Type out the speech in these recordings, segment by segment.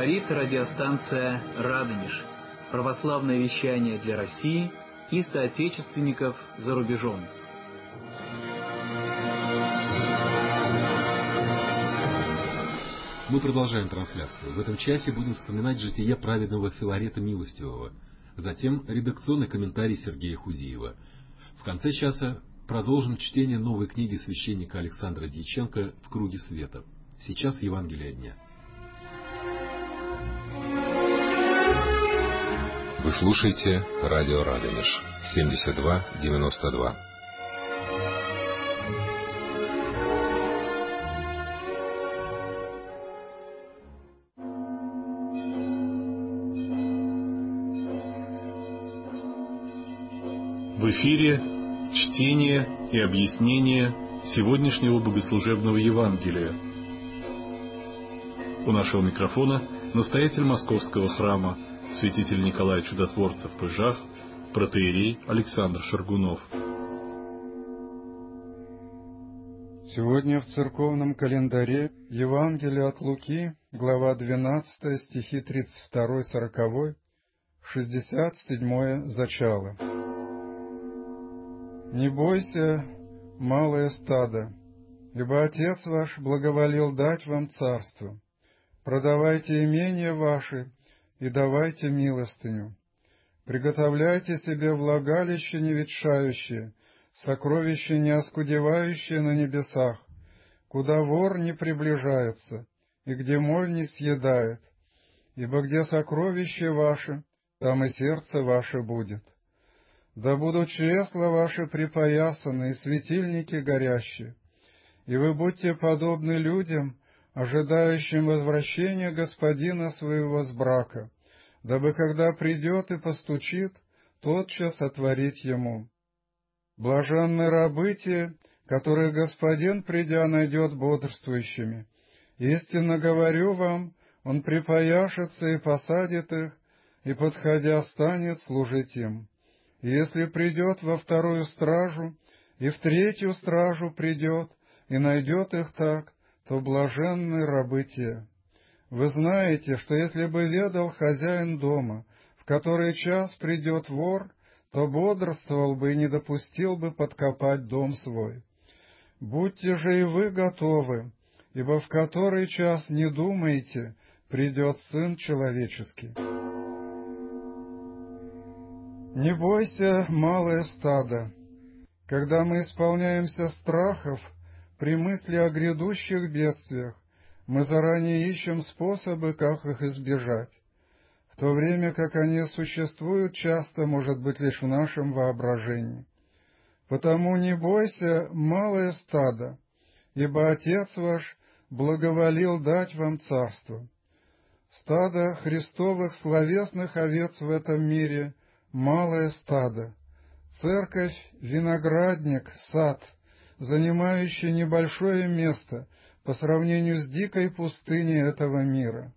Говорит радиостанция «Радонеж». Православное вещание для России и соотечественников за рубежом. Мы продолжаем трансляцию. В этом часе будем вспоминать житие праведного Филарета Милостивого. Затем редакционный комментарий Сергея Хузиева. В конце часа продолжим чтение новой книги священника Александра Дьяченко «В круге света». Сейчас Евангелие дня. Вы слушаете радио Радонеж 72-92. В эфире чтение и объяснение сегодняшнего богослужебного Евангелия. У нашего микрофона настоятель Московского храма святитель Николай Чудотворцев Пыжах, протоиерей Александр Шаргунов. Сегодня в церковном календаре Евангелие от Луки, глава 12, стихи 32-40, 67 зачало. «Не бойся, малое стадо, ибо Отец ваш благоволил дать вам царство. Продавайте имения ваши и давайте милостыню. Приготовляйте себе влагалище неветшающее, сокровище не оскудевающее на небесах, куда вор не приближается и где моль не съедает, ибо где сокровище ваше, там и сердце ваше будет. Да будут чресла ваши припоясаны и светильники горящие, и вы будьте подобны людям, ожидающим возвращения господина своего с брака, дабы, когда придет и постучит, тотчас отворить ему. Блаженны рабы те, которых господин, придя, найдет бодрствующими. Истинно говорю вам, он припояшется и посадит их, и, подходя, станет служить им. И если придет во вторую стражу, и в третью стражу придет, и найдет их так, то блаженны рабы те. Вы знаете, что если бы ведал хозяин дома, в который час придет вор, то бодрствовал бы и не допустил бы подкопать дом свой. Будьте же и вы готовы, ибо в который час не думаете, придет Сын Человеческий. Не бойся, малое стадо. Когда мы исполняемся страхов при мысли о грядущих бедствиях, мы заранее ищем способы, как их избежать, в то время как они существуют часто, может быть, лишь в нашем воображении. Потому не бойся, малое стадо, ибо Отец ваш благоволил дать вам царство. Стадо Христовых словесных овец в этом мире — малое стадо. Церковь — виноградник, сад, занимающий небольшое место по сравнению с дикой пустыней этого мира.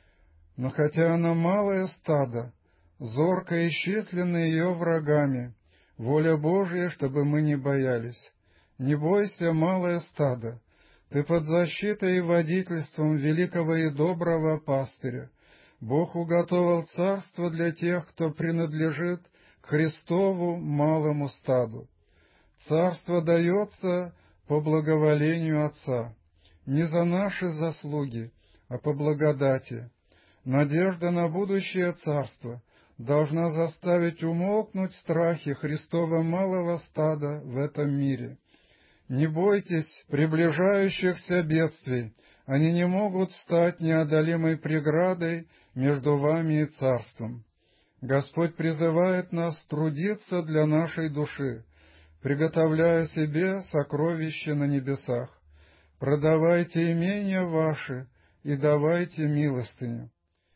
Но хотя она малое стадо, зорко исчислены ее врагами, воля Божья, чтобы мы не боялись. Не бойся, малое стадо, ты под защитой и водительством великого и доброго пастыря. Бог уготовил царство для тех, кто принадлежит к Христову малому стаду. Царство дается по благоволению Отца, не за наши заслуги, а по благодати. Надежда на будущее царство должна заставить умолкнуть страхи Христова малого стада в этом мире. Не бойтесь приближающихся бедствий, они не могут стать неодолимой преградой между вами и царством. Господь призывает нас трудиться для нашей души, приготовляя себе сокровища на небесах. Продавайте имения ваши и давайте милостыню.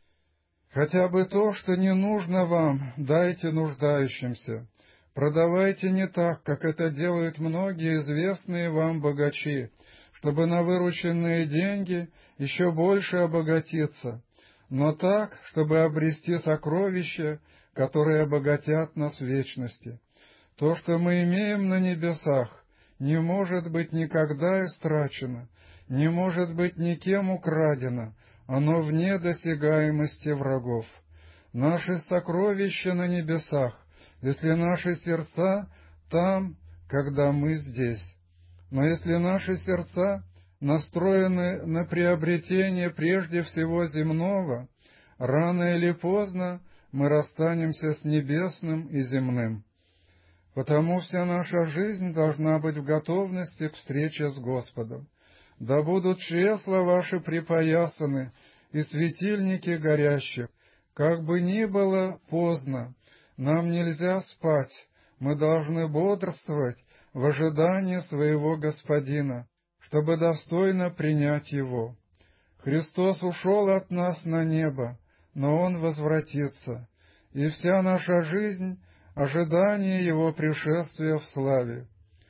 Хотя бы то, что не нужно вам, дайте нуждающимся. Продавайте не так, как это делают многие известные вам богачи, чтобы на вырученные деньги еще больше обогатиться, но так, чтобы обрести сокровища, которые обогатят нас в вечности. То, что мы имеем на небесах, не может быть никогда истрачено, не может быть никем украдено, оно вне досягаемости врагов. Наши сокровища на небесах, если наши сердца там, когда мы здесь. Но если наши сердца настроены на приобретение прежде всего земного, рано или поздно мы расстанемся с небесным и земным. Потому вся наша жизнь должна быть в готовности к встрече с Господом. Да будут чресла ваши припоясаны и светильники горящих. Как бы ни было поздно, нам нельзя спать, мы должны бодрствовать в ожидании своего Господина, чтобы достойно принять Его. Христос ушел от нас на небо, но Он возвратится, и вся наша жизнь — ожидание Его пришествия в славе.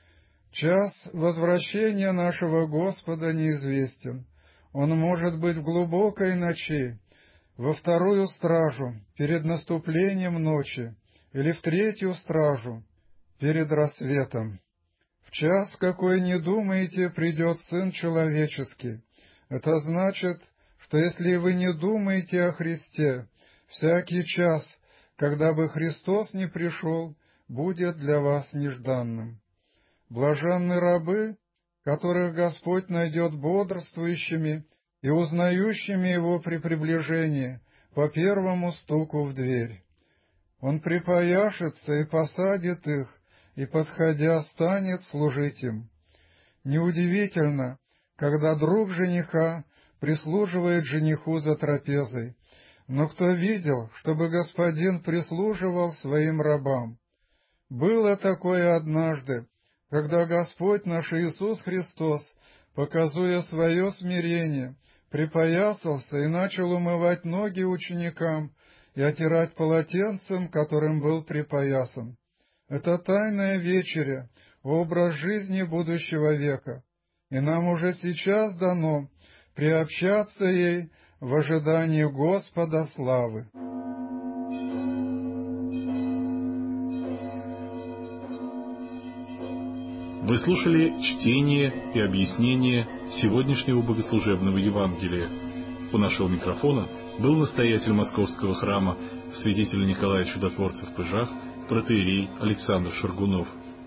Час возвращения нашего Господа неизвестен. Он может быть в глубокой ночи, во вторую стражу, перед наступлением ночи, или в третью стражу, перед рассветом. В час, какой не думаете, придет Сын Человеческий. Это значит, что если вы не думаете о Христе, всякий час, когда бы Христос не пришел, будет для вас нежданным. Блаженны рабы, которых Господь найдет бодрствующими и узнающими Его при приближении по первому стуку в дверь. Он припояшется и посадит их, и, подходя, станет служить им. Неудивительно, когда друг жениха прислуживает жениху за трапезой, но кто видел, чтобы господин прислуживал своим рабам? Было такое однажды, когда Господь наш Иисус Христос, показуя свое смирение, припоясался и начал умывать ноги ученикам и отирать полотенцем, которым был припоясан. Это тайная вечеря, образ жизни будущего века, и нам уже сейчас дано приобщаться ей в ожидании Господа славы. Вы слушали чтение и объяснение сегодняшнего богослужебного Евангелия. У нашего микрофона был настоятель Московского храма святителя Николая Чудотворца в Пыжах, протоиерей Александр Шаргунов.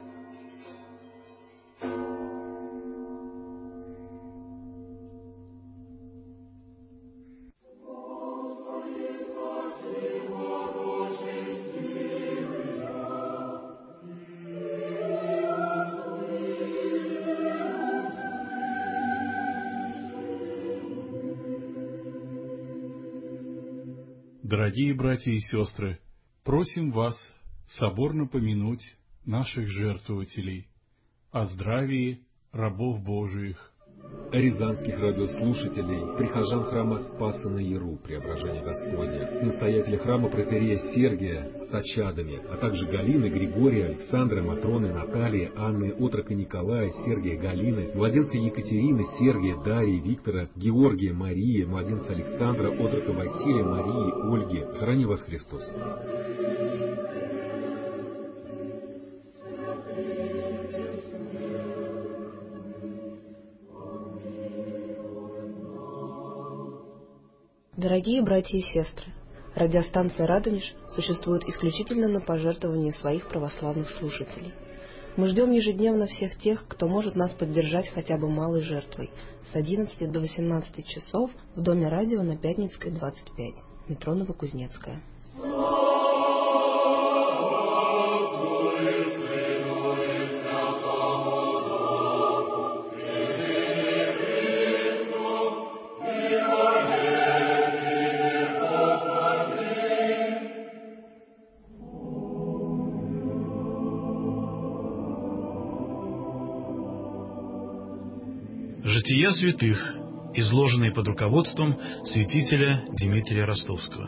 Дорогие братья и сестры, просим вас соборно помянуть наших жертвователей, о здравии рабов Божиих, рязанских радиослушателей, прихожан храма Спаса на Яру, Преображения Господня, настоятеля храма протоиерея Сергия с очадами, а также Галины, Григория, Александра, Матроны, Натальи, Анны, отрока Николая, Сергия, Галины, младенца Екатерины, Сергия, Дарьи, Виктора, Георгия, Марии, младенца Александра, отрока Василия, Марии, Ольги. Храни вас Христос. Дорогие братья и сестры, радиостанция «Радонеж» существует исключительно на пожертвования своих православных слушателей. Мы ждем ежедневно всех тех, кто может нас поддержать хотя бы малой жертвой, с 11 до 18 часов в Доме радио на Пятницкой, 25, метро Новокузнецкая. Жития святых, изложенные под руководством святителя Дмитрия Ростовского.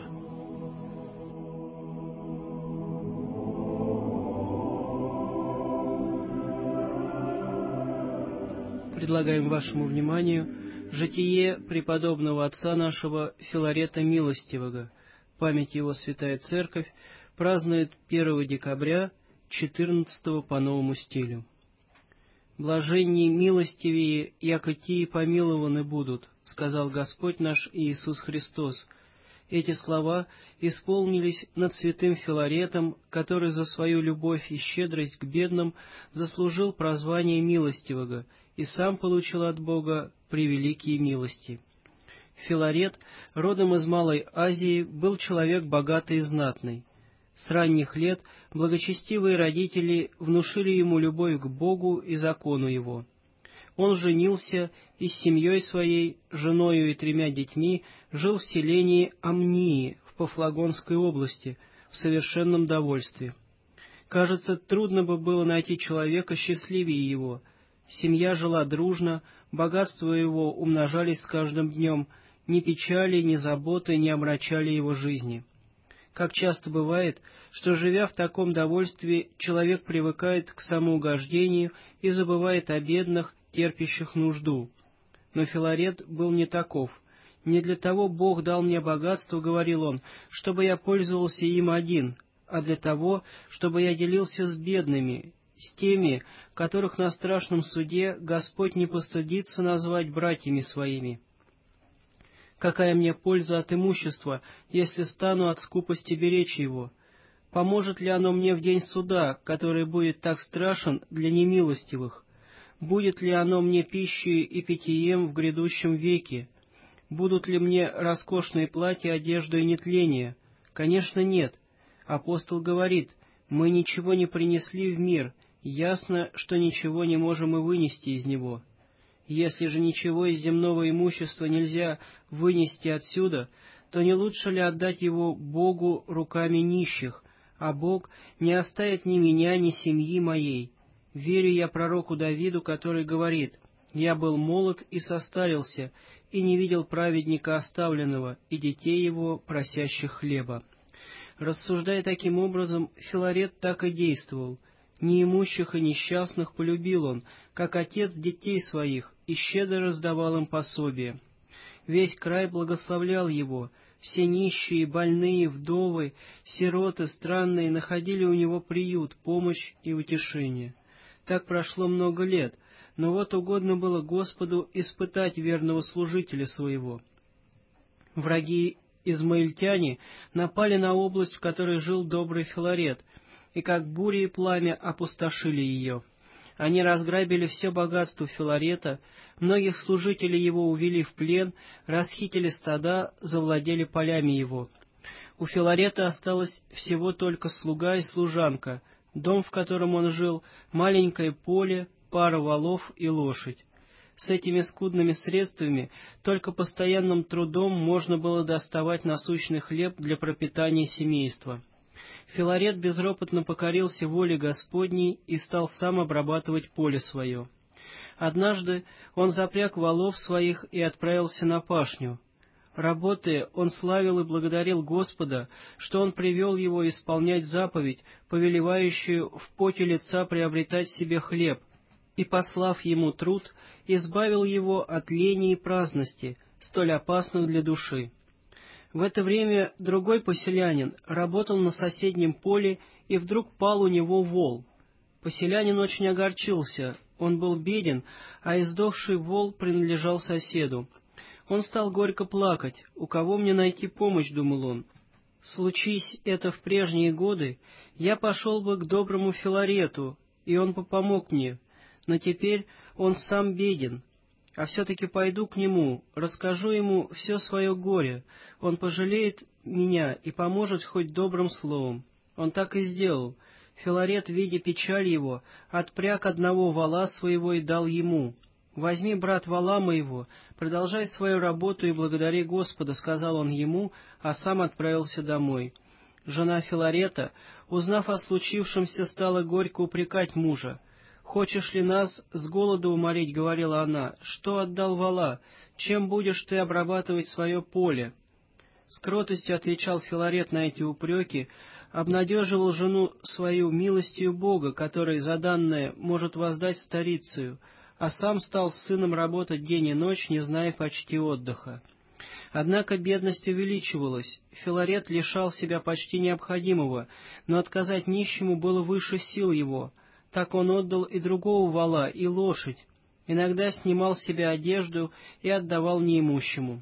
Предлагаем вашему вниманию житие преподобного отца нашего Филарета Милостивого. Память его Святая Церковь празднует 1 декабря 14 по новому стилю. Блаженней милостивее, яко тии помилованы будут, сказал Господь наш Иисус Христос». Эти слова исполнились над святым Филаретом, который за свою любовь и щедрость к бедным заслужил прозвание милостивого и сам получил от Бога превеликие милости. Филарет, родом из Малой Азии, был человек богатый и знатный. С ранних лет благочестивые родители внушили ему любовь к Богу и закону Его. Он женился и с семьей своей, женою и 3 детьми, жил в селении Амнии в Пафлагонской области в совершенном довольстве. Кажется, трудно бы было найти человека счастливее его. Семья жила дружно, богатства его умножались с каждым днем, ни печали, ни заботы не омрачали его жизни. Как часто бывает, что, живя в таком довольстве, человек привыкает к самоугождению и забывает о бедных, терпящих нужду. Но Филарет был не таков. «Не для того Бог дал мне богатство, — говорил он, — чтобы я пользовался им один, а для того, чтобы я делился с бедными, с теми, которых на страшном суде Господь не постыдится назвать братьями своими. Какая мне польза от имущества, если стану от скупости беречь его? Поможет ли оно мне в день суда, который будет так страшен для немилостивых? Будет ли оно мне пищей и питьем в грядущем веке? Будут ли мне роскошные платья, одежда и нетление? Конечно, нет. Апостол говорит: мы ничего не принесли в мир, ясно, что ничего не можем и вынести из него. Если же ничего из земного имущества нельзя вынести отсюда, то не лучше ли отдать его Богу руками нищих, а Бог не оставит ни меня, ни семьи моей? Верю я пророку Давиду, который говорит: «Я был молод и состарился, и не видел праведника оставленного, и детей его, просящих хлеба». Рассуждая таким образом, Филарет так и действовал. Неимущих и несчастных полюбил он, как отец детей своих, и щедро раздавал им пособие. Весь край благословлял его, все нищие, больные, вдовы, сироты, странные находили у него приют, помощь и утешение. Так прошло много лет, но вот угодно было Господу испытать верного служителя своего. Враги измаильтяне напали на область, в которой жил добрый Филарет, и как буря и пламя опустошили ее. Они разграбили все богатство Филарета, многих служителей его увели в плен, расхитили стада, завладели полями его. У Филарета осталось всего только слуга и служанка, дом, в котором он жил, маленькое поле, пара волов и лошадь. С этими скудными средствами только постоянным трудом можно было доставать насущный хлеб для пропитания семейства. Филарет безропотно покорился воле Господней и стал сам обрабатывать поле свое. Однажды он запряг волов своих и отправился на пашню. Работая, он славил и благодарил Господа, что он привел его исполнять заповедь, повелевающую в поте лица приобретать себе хлеб, и, послав ему труд, избавил его от лени и праздности, столь опасных для души. В это время другой поселянин работал на соседнем поле, и вдруг пал у него вол. Поселянин очень огорчился, он был беден, а издохший вол принадлежал соседу. Он стал горько плакать. «У кого мне найти помощь?» — думал он. «Случись это в прежние годы, я пошел бы к доброму Филарету, и он бы помог мне. Но теперь он сам беден. А все-таки пойду к нему, расскажу ему все свое горе. Он пожалеет меня и поможет хоть добрым словом». Он так и сделал. Филарет, видя печаль его, отпряг одного вола своего и дал ему. «Возьми, брат, вола моего, продолжай свою работу и благодари Господа», — сказал он ему, а сам отправился домой. Жена Филарета, узнав о случившемся, стала горько упрекать мужа. «Хочешь ли нас с голоду уморить?» — говорила она. «Что отдал вола? Чем будешь ты обрабатывать свое поле?» С кротостью отвечал Филарет на эти упреки, обнадеживал жену свою милостью Бога, который за данное может воздать старицею, а сам стал с сыном работать день и ночь, не зная почти отдыха. Однако бедность увеличивалась, Филарет лишал себя почти необходимого, но отказать нищему было выше сил его. Так он отдал и другого вола, и лошадь. Иногда снимал с себя одежду и отдавал неимущему.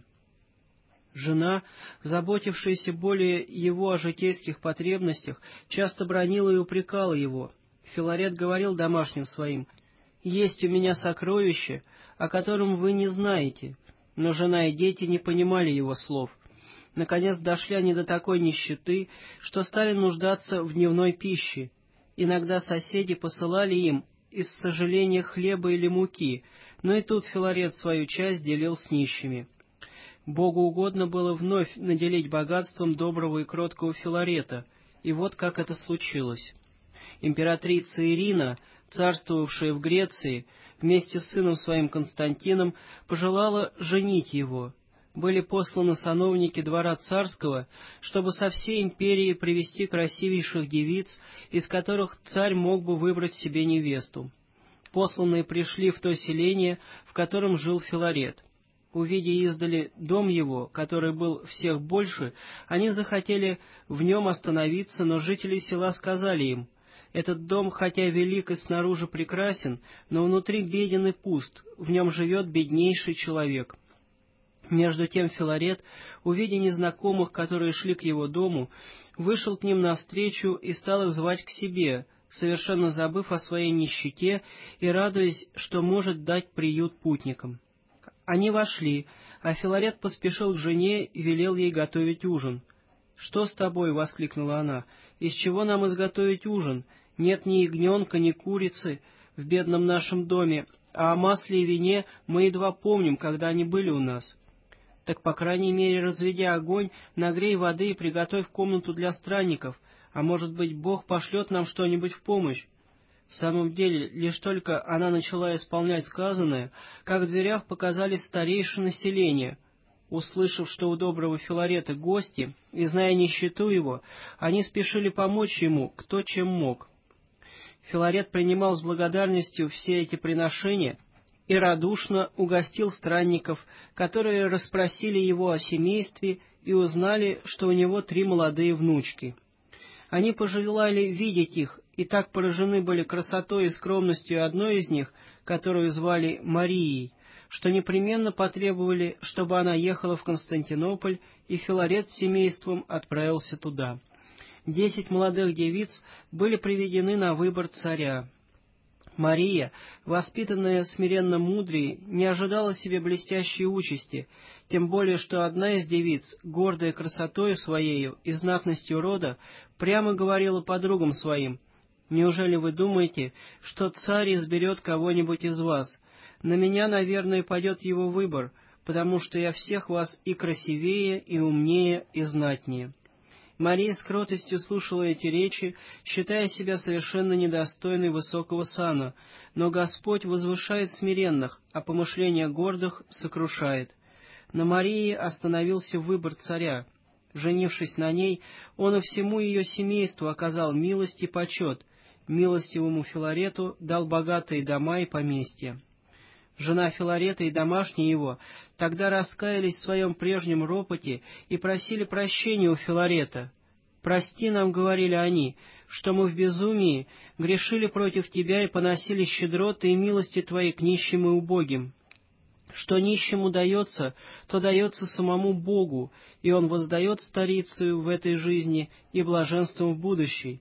Жена, заботившаяся более его о житейских потребностях, часто бранила и упрекала его. Филарет говорил домашним своим: «Есть у меня сокровище, о котором вы не знаете». Но жена и дети не понимали его слов. Наконец дошли они до такой нищеты, что стали нуждаться в дневной пище. Иногда соседи посылали им из сожаления хлеба или муки, но и тут Филарет свою часть делил с нищими. Богу угодно было вновь наделить богатством доброго и кроткого Филарета, и вот как это случилось. Императрица Ирина, царствовавшая в Греции, вместе с сыном своим Константином, пожелала женить его. Были посланы сановники двора царского, чтобы со всей империи привести красивейших девиц, из которых царь мог бы выбрать себе невесту. Посланные пришли в то селение, в котором жил Филарет. Увидя издали дом его, который был всех больше, они захотели в нем остановиться, но жители села сказали им: «Этот дом, хотя велик и снаружи прекрасен, но внутри беден и пуст, в нем живет беднейший человек». Между тем Филарет, увидя незнакомых, которые шли к его дому, вышел к ним навстречу и стал их звать к себе, совершенно забыв о своей нищете и радуясь, что может дать приют путникам. Они вошли, а Филарет поспешил к жене и велел ей готовить ужин. «Что с тобой?» — воскликнула она. «Из чего нам изготовить ужин? Нет ни ягненка, ни курицы в бедном нашем доме, а о масле и вине мы едва помним, когда они были у нас». «Так, по крайней мере, разведя огонь, нагрей воды и приготовь комнату для странников, а может быть, Бог пошлет нам что-нибудь в помощь». В самом деле, лишь только она начала исполнять сказанное, как в дверях показались старейшины селения. Услышав, что у доброго Филарета гости, и зная нищету его, они спешили помочь ему, кто чем мог. Филарет принимал с благодарностью все эти приношения и радушно угостил странников, которые расспросили его о семействе и узнали, что у него 3 молодые внучки. Они пожелали видеть их, и так поражены были красотой и скромностью одной из них, которую звали Марией, что непременно потребовали, чтобы она ехала в Константинополь, и Филарет с семейством отправился туда. 10 молодых девиц были приведены на выбор царя. Мария, воспитанная смиренно мудрей, не ожидала себе блестящей участи, тем более что одна из девиц, гордая красотою своею и знатностью рода, прямо говорила подругам своим: «Неужели вы думаете, что царь изберет кого-нибудь из вас? На меня, наверное, пойдет его выбор, потому что я всех вас и красивее, и умнее, и знатнее». Мария с кротостью слушала эти речи, считая себя совершенно недостойной высокого сана, но Господь возвышает смиренных, а помышления гордых сокрушает. На Марии остановился выбор царя. Женившись на ней, он и всему ее семейству оказал милость и почет, милостивому Филарету дал богатые дома и поместья. Жена Филарета и домашние его тогда раскаялись в своем прежнем ропоте и просили прощения у Филарета. «Прости нам, — говорили они, — что мы в безумии грешили против тебя и поносили щедроты и милости твои к нищим и убогим. Что нищему дается, то дается самому Богу, и Он воздает старицею в этой жизни и блаженством в будущей.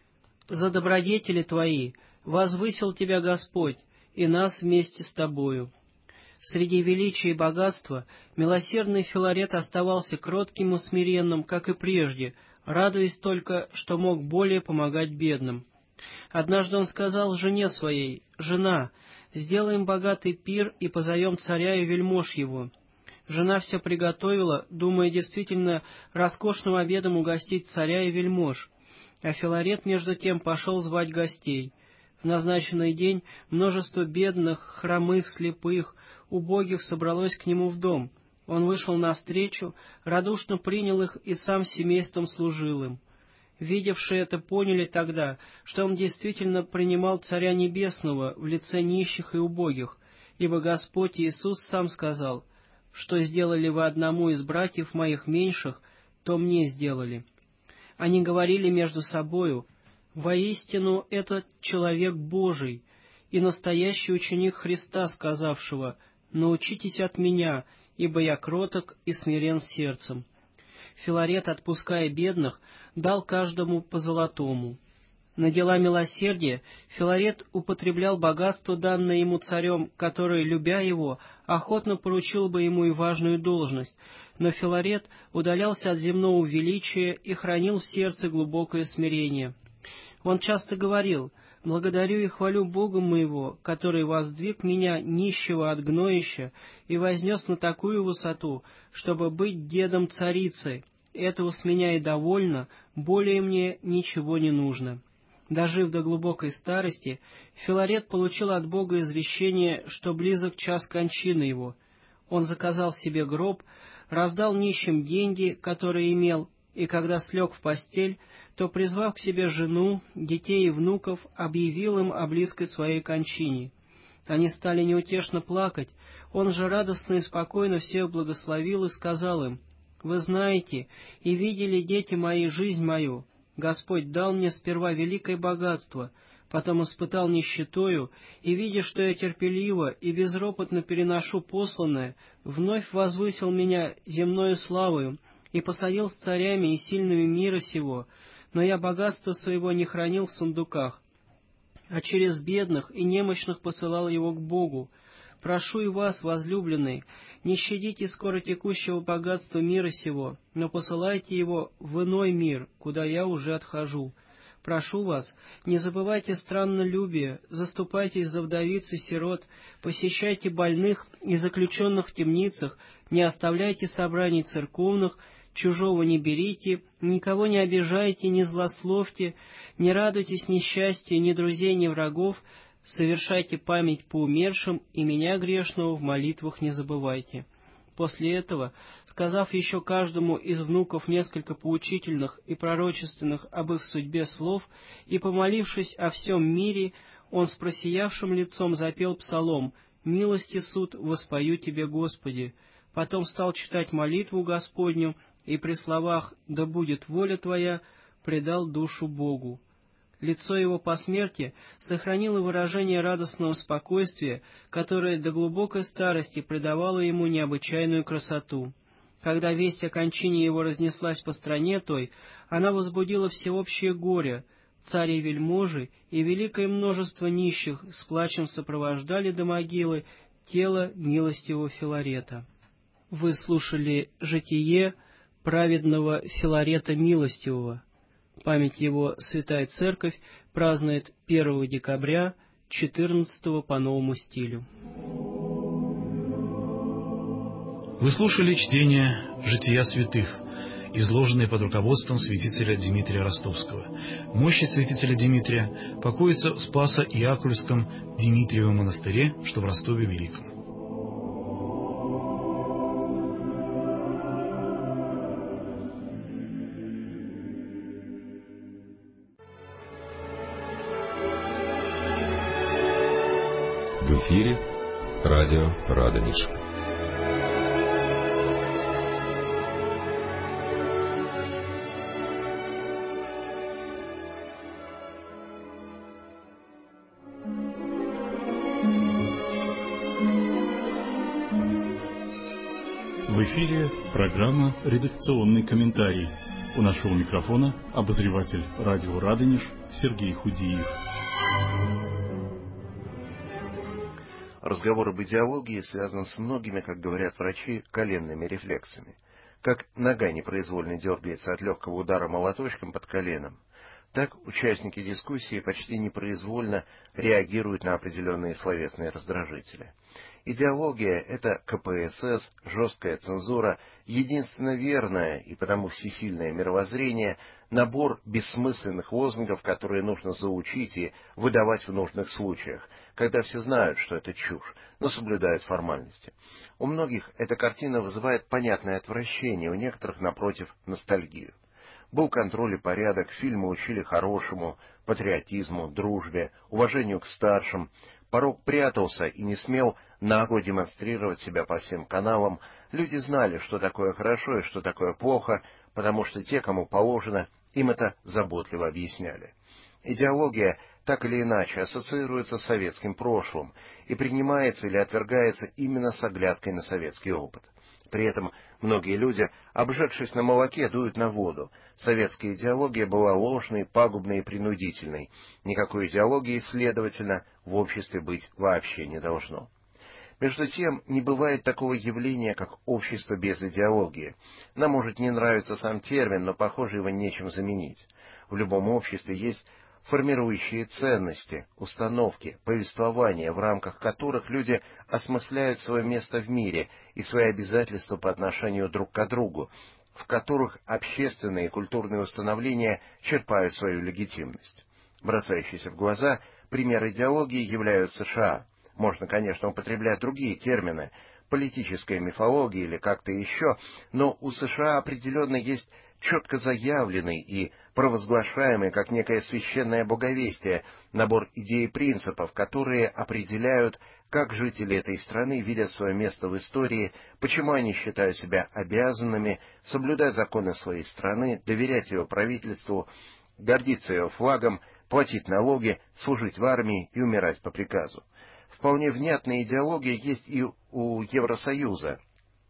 За добродетели твои возвысил тебя Господь, и нас вместе с тобою». Среди величия и богатства милосердный Филарет оставался кротким и смиренным, как и прежде, радуясь только, что мог более помогать бедным. Однажды он сказал жене своей: «Жена, сделаем богатый пир и позовем царя и вельмож его». Жена все приготовила, думая действительно роскошным обедом угостить царя и вельмож, а Филарет между тем пошел звать гостей. В назначенный день множество бедных, хромых, слепых, убогих собралось к нему в дом. Он вышел навстречу, радушно принял их и сам с семейством служил им. Видевшие это поняли тогда, что он действительно принимал Царя Небесного в лице нищих и убогих, ибо Господь Иисус сам сказал: «Что сделали вы одному из братьев моих меньших, то мне сделали». Они говорили между собою: «Воистину, этот человек Божий», и настоящий ученик Христа, сказавшего: «Научитесь от меня, ибо я кроток и смирен сердцем». Филарет, отпуская бедных, дал каждому по золотому. На дела милосердия Филарет употреблял богатство, данное ему царем, который, любя его, охотно поручил бы ему и важную должность, но Филарет удалялся от земного величия и хранил в сердце глубокое смирение. Он часто говорил: «Благодарю и хвалю Бога моего, который воздвиг меня, нищего от гноища, и вознес на такую высоту, чтобы быть дедом царицы. Этого с меня и довольно, более мне ничего не нужно». Дожив до глубокой старости, Филарет получил от Бога извещение, что близок час кончины его. Он заказал себе гроб, раздал нищим деньги, которые имел, и когда слег в постель, то, призвав к себе жену, детей и внуков, объявил им о близкой своей кончине. Они стали неутешно плакать, он же радостно и спокойно всех благословил и сказал им: «Вы знаете и видели, дети мои, жизнь мою. Господь дал мне сперва великое богатство, потом испытал нищетою, и, видя, что я терпеливо и безропотно переношу посланное, вновь возвысил меня земною славою и посадил с царями и сильными мира сего, но я богатство своего не хранил в сундуках, а через бедных и немощных посылал его к Богу. Прошу и вас, возлюбленные, не щадите скоротекущего богатства мира сего, но посылайте его в иной мир, куда я уже отхожу. Прошу вас, не забывайте страннолюбия, заступайтесь за вдовиц и сирот, посещайте больных и заключенных в темницах, не оставляйте собраний церковных, чужого не берите, никого не обижайте, не злословьте, не радуйтесь несчастью ни друзей, ни врагов, совершайте память по умершим, и меня грешного в молитвах не забывайте». После этого, сказав еще каждому из внуков несколько поучительных и пророчественных об их судьбе слов, и помолившись о всем мире, он с просиявшим лицом запел псалом «Милости суд воспою тебе, Господи». Потом стал читать молитву Господню, и при словах «Да будет воля Твоя» предал душу Богу. Лицо его по смерти сохранило выражение радостного спокойствия, которое до глубокой старости придавало ему необычайную красоту. Когда весть о кончине его разнеслась по стране той, она возбудила всеобщее горе. Цари и вельможи и великое множество нищих с плачем сопровождали до могилы тело милостивого Филарета. Вы слушали «Житие праведного Филарета Милостивого». Память его Святая Церковь празднует 1 декабря 14 по новому стилю. Вы слушали чтение «Жития святых», изложенное под руководством святителя Дмитрия Ростовского. Мощи святителя Дмитрия покоятся в Спасо-Иакульском Дмитриевом монастыре, что в Ростове Великом. В эфире радио Радонеж. В эфире программа «Редакционный комментарий». У нашего микрофона обозреватель радио Радонеж Сергей Худиев. Разговор об идеологии связан с многими, как говорят врачи, коленными рефлексами. Как нога непроизвольно дергается от легкого удара молоточком под коленом, так участники дискуссии почти непроизвольно реагируют на определенные словесные раздражители. Идеология — это КПСС, жесткая цензура, единственно верное и потому всесильное мировоззрение, набор бессмысленных лозунгов, которые нужно заучить и выдавать в нужных случаях, когда все знают, что это чушь, но соблюдают формальности. У многих эта картина вызывает понятное отвращение, у некоторых, напротив, ностальгию. Был контроль и порядок, фильмы учили хорошему, патриотизму, дружбе, уважению к старшим. Порок прятался и не смел нагло демонстрировать себя по всем каналам. Люди знали, что такое хорошо и что такое плохо, потому что те, кому положено, им это заботливо объясняли. Идеология — так или иначе ассоциируется с советским прошлым и принимается или отвергается именно с оглядкой на советский опыт. При этом многие люди, обжегшись на молоке, дуют на воду. Советская идеология была ложной, пагубной и принудительной. Никакой идеологии, следовательно, в обществе быть вообще не должно. Между тем, не бывает такого явления, как общество без идеологии. Нам может не нравиться сам термин, но, похоже, его нечем заменить. В любом обществе есть формирующие ценности, установки, повествования, в рамках которых люди осмысляют свое место в мире и свои обязательства по отношению друг к другу, в которых общественные и культурные установления черпают свою легитимность. Бросающийся в глаза пример идеологии являются США. Можно, конечно, употреблять другие термины, политическая мифология или как-то еще, но у США определенно есть четко заявленный и провозглашаемый как некое священное боговестие набор идей и принципов, которые определяют, как жители этой страны видят свое место в истории, почему они считают себя обязанными соблюдать законы своей страны, доверять ее правительству, гордиться ее флагом, платить налоги, служить в армии и умирать по приказу. Вполне внятная идеология есть и у Евросоюза.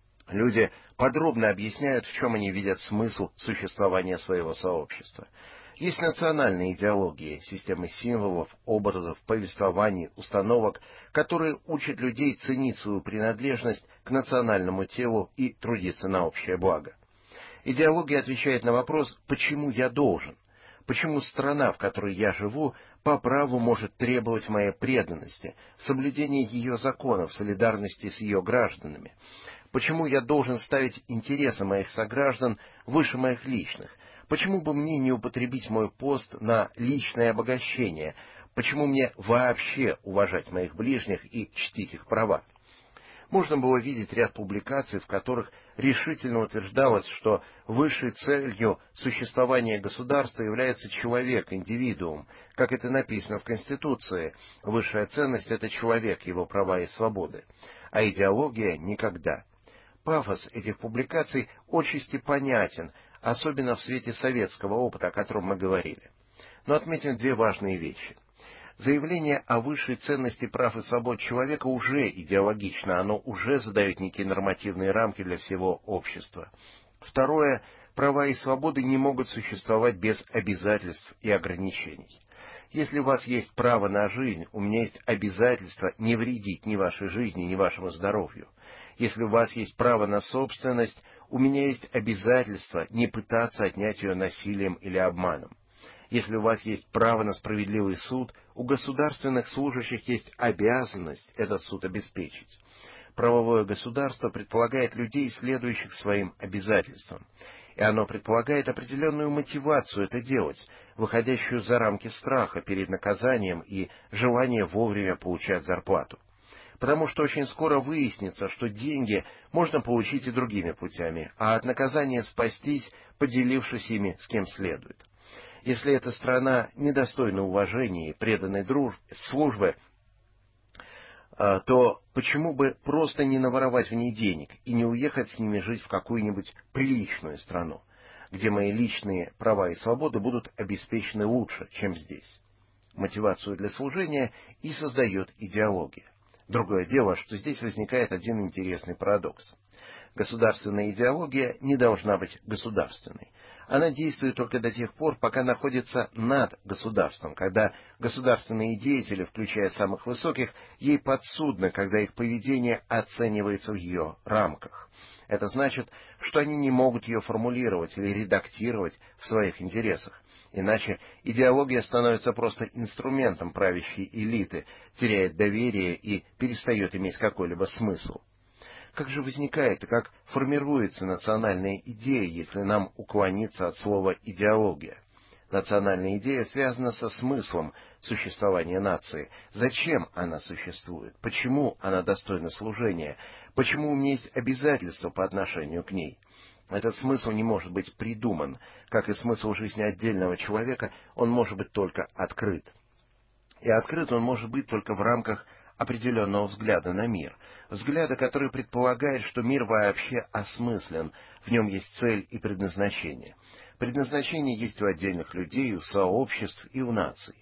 Люди подробно объясняют, в чем они видят смысл существования своего сообщества. Есть национальные идеологии, системы символов, образов, повествований, установок, которые учат людей ценить свою принадлежность к национальному телу и трудиться на общее благо. Идеология отвечает на вопрос «почему я должен?», почему страна, в которой я живу, по праву может требовать моей преданности, соблюдения ее законов, солидарности с ее гражданами. Почему я должен ставить интересы моих сограждан выше моих личных? Почему бы мне не употребить мой пост на личное обогащение? Почему мне вообще уважать моих ближних и чтить их права? Можно было видеть ряд публикаций, в которых решительно утверждалось, что высшей целью существования государства является человек, индивидуум. Как это написано в Конституции, высшая ценность — это человек, его права и свободы. А идеология — никогда. Пафос этих публикаций отчасти понятен, особенно в свете советского опыта, о котором мы говорили. Но отметим две важные вещи. Заявление о высшей ценности прав и свобод человека уже идеологично, оно уже задает некие нормативные рамки для всего общества. Второе, права и свободы не могут существовать без обязательств и ограничений. Если у вас есть право на жизнь, у меня есть обязательство не вредить ни вашей жизни, ни вашему здоровью. Если у вас есть право на собственность, у меня есть обязательство не пытаться отнять ее насилием или обманом. Если у вас есть право на справедливый суд, у государственных служащих есть обязанность этот суд обеспечить. Правовое государство предполагает людей, следующих своим обязательствам. И оно предполагает определенную мотивацию это делать, выходящую за рамки страха перед наказанием и желания вовремя получать зарплату. Потому что очень скоро выяснится, что деньги можно получить и другими путями, а от наказания спастись, поделившись ими с кем следует. Если эта страна недостойна уважения и преданной службы, то почему бы просто не наворовать в ней денег и не уехать с ними жить в какую-нибудь приличную страну, где мои личные права и свободы будут обеспечены лучше, чем здесь? Мотивацию для служения и создает идеология. Другое дело, что здесь возникает один интересный парадокс. Государственная идеология не должна быть государственной. Она действует только до тех пор, пока находится над государством, когда государственные деятели, включая самых высоких, ей подсудны, когда их поведение оценивается в ее рамках. Это значит, что они не могут ее формулировать или редактировать в своих интересах. Иначе идеология становится просто инструментом правящей элиты, теряет доверие и перестает иметь какой-либо смысл. Как же возникает и как формируется национальная идея, если нам уклониться от слова «идеология»? Национальная идея связана со смыслом существования нации. Зачем она существует? Почему она достойна служения? Почему у меня есть обязательства по отношению к ней? Этот смысл не может быть придуман. Как и смысл жизни отдельного человека, он может быть только открыт. И открыт он может быть только в рамках определенного взгляда на мир. Взгляда, который предполагает, что мир вообще осмыслен, в нем есть цель и предназначение. Предназначение есть у отдельных людей, у сообществ и у наций.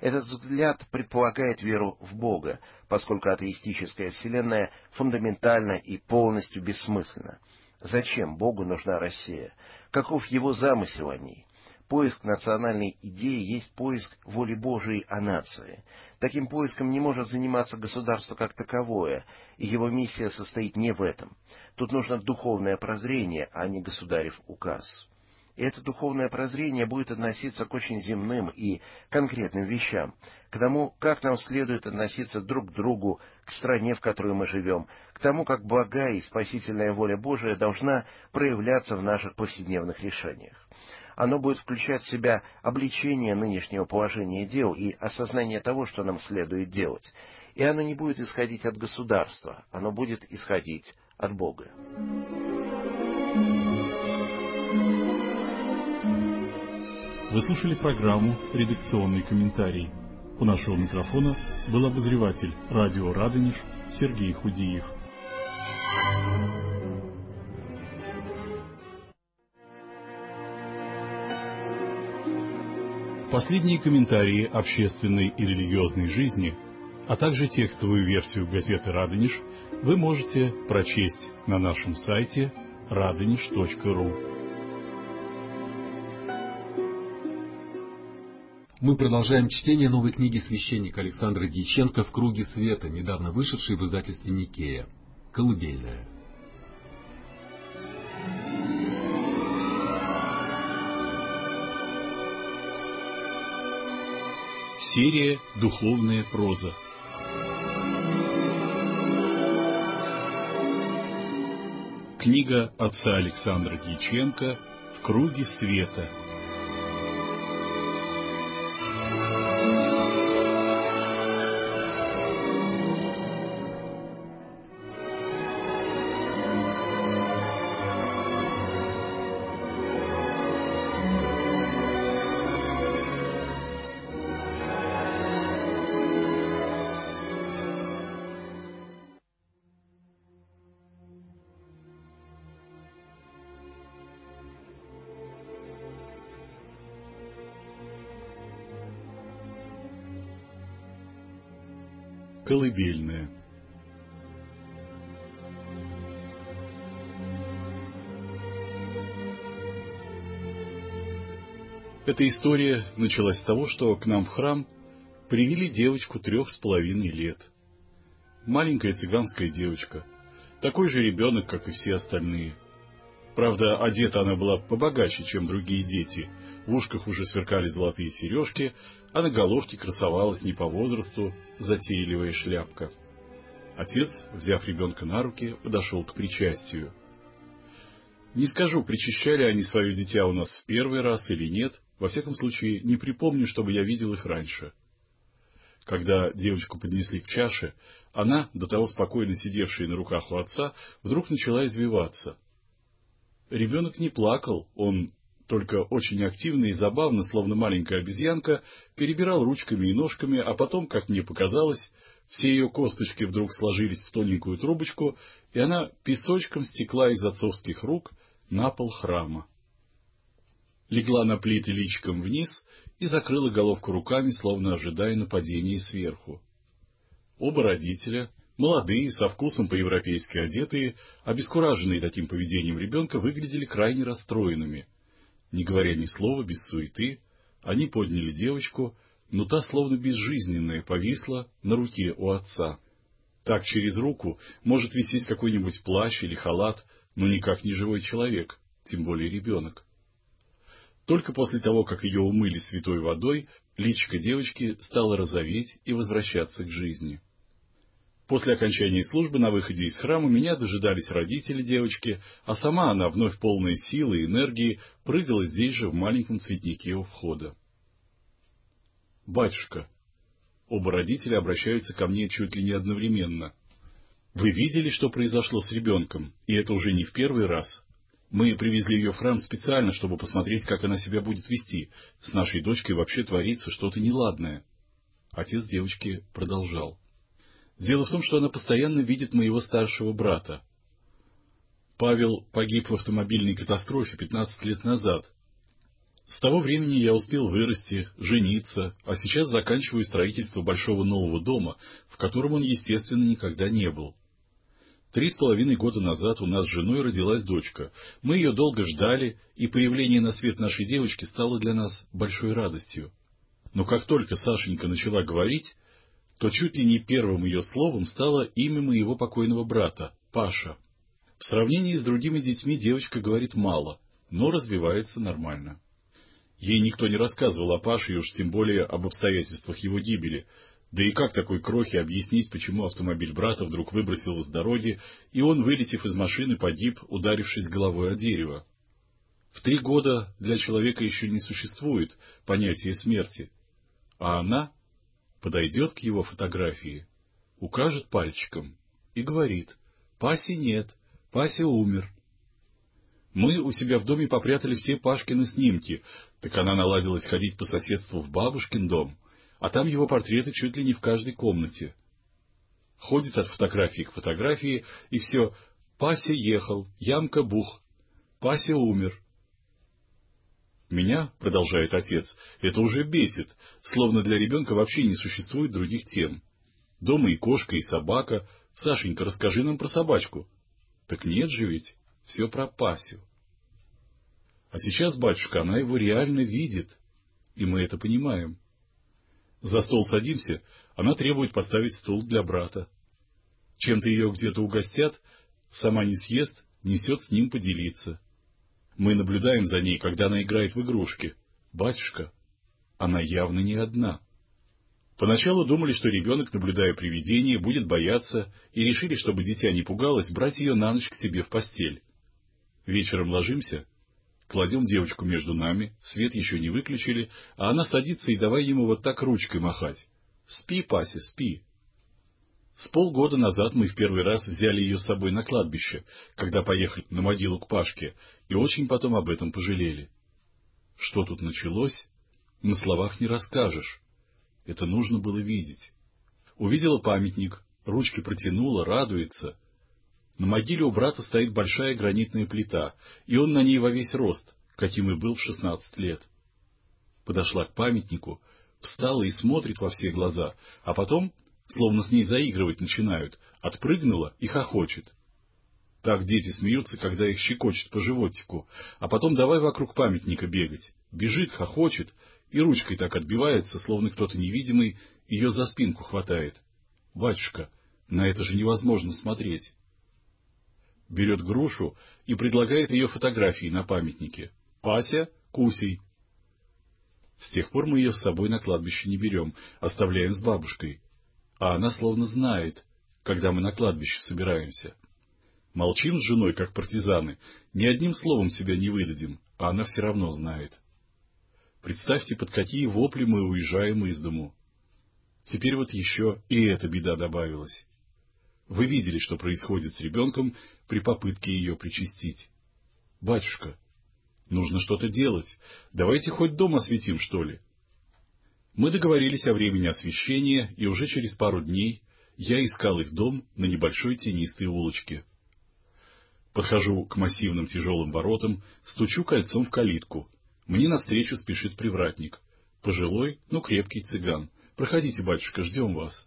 Этот взгляд предполагает веру в Бога, поскольку атеистическая вселенная фундаментальна и полностью бессмысленна. Зачем Богу нужна Россия? Каков его замысел о ней? Поиск национальной идеи есть поиск воли Божией о нации. Таким поиском не может заниматься государство как таковое, и его миссия состоит не в этом. Тут нужно духовное прозрение, а не государев указ. И это духовное прозрение будет относиться к очень земным и конкретным вещам, к тому, как нам следует относиться друг к другу, к стране, в которой мы живем, к тому, как благая и спасительная воля Божия должна проявляться в наших повседневных решениях. Оно будет включать в себя обличение нынешнего положения дел и осознание того, что нам следует делать. И оно не будет исходить от государства, оно будет исходить от Бога. Вы слушали программу «Редакционный комментарий». У нашего микрофона был обозреватель радио «Радонеж» Сергей Худиев. Последние комментарии общественной и религиозной жизни, а также текстовую версию газеты «Радонеж» вы можете прочесть на нашем сайте radonеж.ру. Мы продолжаем чтение новой книги священника Александра Дьяченко «В круге света», недавно вышедшей в издательстве «Никея». «Колыбельная». Серия «Духовная проза». Книга отца Александра Дьяченко «В круге света». Колыбельная. Эта история началась с того, что к нам в храм привели девочку 3,5 лет. Маленькая цыганская девочка, такой же ребенок, как и все остальные. Правда, одета она была побогаче, чем другие дети. В ушках уже сверкали золотые сережки, а на головке красовалась не по возрасту затейливая шляпка. Отец, взяв ребенка на руки, подошел к причастию. Не скажу, причащали они свое дитя у нас в первый раз или нет, во всяком случае, не припомню, чтобы я видел их раньше. Когда девочку поднесли к чаше, она, до того спокойно сидевшая на руках у отца, вдруг начала извиваться. Ребенок не плакал, он только очень активно и забавно, словно маленькая обезьянка, перебирал ручками и ножками, а потом, как мне показалось, все ее косточки вдруг сложились в тоненькую трубочку, и она песочком стекла из отцовских рук на пол храма. Легла на плиты личиком вниз и закрыла головку руками, словно ожидая нападения сверху. Оба родителя, молодые, со вкусом по-европейски одетые, обескураженные таким поведением ребенка, выглядели крайне расстроенными. Не говоря ни слова, без суеты, они подняли девочку, но та, словно безжизненная, повисла на руке у отца. Так через руку может висеть какой-нибудь плащ или халат, но никак не живой человек, тем более ребенок. Только после того, как ее умыли святой водой, личико девочки стало розоветь и возвращаться к жизни. После окончания службы на выходе из храма меня дожидались родители девочки, а сама она, вновь полная силы и энергии, прыгала здесь же в маленьком цветнике у входа. «Батюшка», оба родителя обращаются ко мне чуть ли не одновременно, «вы видели, что произошло с ребенком, и это уже не в первый раз. Мы привезли ее в храм специально, чтобы посмотреть, как она себя будет вести. С нашей дочкой вообще творится что-то неладное». Отец девочки продолжал. «Дело в том, что она постоянно видит моего старшего брата. Павел погиб в автомобильной катастрофе 15 лет назад. С того времени я успел вырасти, жениться, а сейчас заканчиваю строительство большого нового дома, в котором он, естественно, никогда не был. 3,5 года назад у нас с женой родилась дочка. Мы ее долго ждали, и появление на свет нашей девочки стало для нас большой радостью. Но как только Сашенька начала говорить, то чуть ли не первым ее словом стало имя моего покойного брата, Паша. В сравнении с другими детьми девочка говорит мало, но развивается нормально. Ей никто не рассказывал о Паше, и уж тем более об обстоятельствах его гибели. Да и как такой крохе объяснить, почему автомобиль брата вдруг выбросил с дороги, и он, вылетев из машины, погиб, ударившись головой о дерево? В 3 года для человека еще не существует понятия смерти, а она подойдет к его фотографии, укажет пальчиком и говорит: «Паси нет, Пася умер». Мы у себя в доме попрятали все Пашкины снимки, так она наладилась ходить по соседству в бабушкин дом, а там его портреты чуть ли не в каждой комнате. Ходит от фотографии к фотографии, и все: «Пася ехал, Янка бух, Пася умер». Меня, продолжает отец, это уже бесит, словно для ребенка вообще не существует других тем. Дома и кошка, и собака. Сашенька, расскажи нам про собачку. Так нет же ведь, все про Пасю. А сейчас, батюшка, она его реально видит, и мы это понимаем. За стол садимся, она требует поставить стул для брата. Чем-то ее где-то угостят, сама не съест, несет с ним поделиться. Мы наблюдаем за ней, когда она играет в игрушки. Батюшка, она явно не одна. Поначалу думали, что ребенок, наблюдая привидение, будет бояться, и решили, чтобы дитя не пугалось, брать ее на ночь к себе в постель. Вечером ложимся, кладем девочку между нами, свет еще не выключили, а она садится и давай ему вот так ручкой махать. «Спи, Пася, спи». С полгода назад мы в первый раз взяли ее с собой на кладбище, когда поехали на могилу к Пашке, и очень потом об этом пожалели. Что тут началось, на словах не расскажешь. Это нужно было видеть. Увидела памятник, ручки протянула, радуется. На могиле у брата стоит большая гранитная плита, и он на ней во весь рост, каким и был в 16 лет. Подошла к памятнику, встала и смотрит во все глаза, а потом, словно с ней заигрывать начинают, отпрыгнула и хохочет. Так дети смеются, когда их щекочет по животику, а потом давай вокруг памятника бегать. Бежит, хохочет, и ручкой так отбивается, словно кто-то невидимый ее за спинку хватает. Батюшка, на это же невозможно смотреть. Берет грушу и предлагает ее фотографии на памятнике. Пася, Кусей. С тех пор мы ее с собой на кладбище не берем, оставляем с бабушкой. А она словно знает, когда мы на кладбище собираемся. Молчим с женой, как партизаны, ни одним словом себя не выдадим, а она все равно знает. Представьте, под какие вопли мы уезжаем из дому. Теперь вот еще и эта беда добавилась. Вы видели, что происходит с ребенком при попытке ее причастить. Батюшка, нужно что-то делать. Давайте хоть дом осветим, что ли. Мы договорились о времени освещения, и уже через пару дней я искал их дом на небольшой тенистой улочке. Подхожу к массивным тяжелым воротам, стучу кольцом в калитку. Мне навстречу спешит привратник. Пожилой, но крепкий цыган. «Проходите, батюшка, ждем вас».